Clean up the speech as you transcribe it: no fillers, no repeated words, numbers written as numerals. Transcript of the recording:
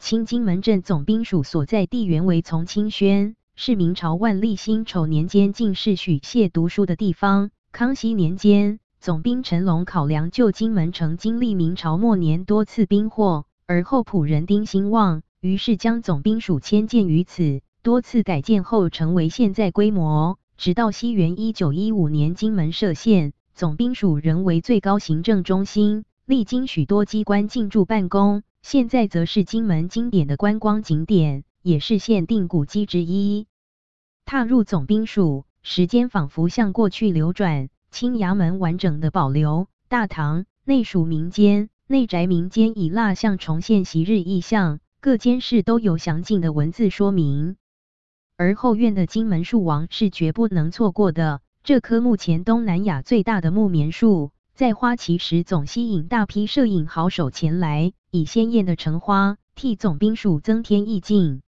清金门镇总兵署所在地原为从清轩，是明朝万历辛丑年间进士许谢读书的地方。康熙年间，总兵陈龙考量旧金门城经历明朝末年多次兵祸，而后仆人丁兴旺，于是将总兵署迁建于此。多次改建后成为现在规模，直到西元1915年金门设县，总兵署仍为最高行政中心，历经许多机关进驻办公，现在则是金门经典的观光景点，也是县定古迹之一。踏入总兵署，时间仿佛向过去流转，清衙门完整的保留，大堂、内署民间、内宅民间以蜡像重现昔日意象，各间室都有详尽的文字说明。而后院的金门树王是绝不能错过的，这棵目前东南亚最大的木棉树，在花期时总吸引大批摄影好手前来，以鲜艳的橙花替总兵署增添意境。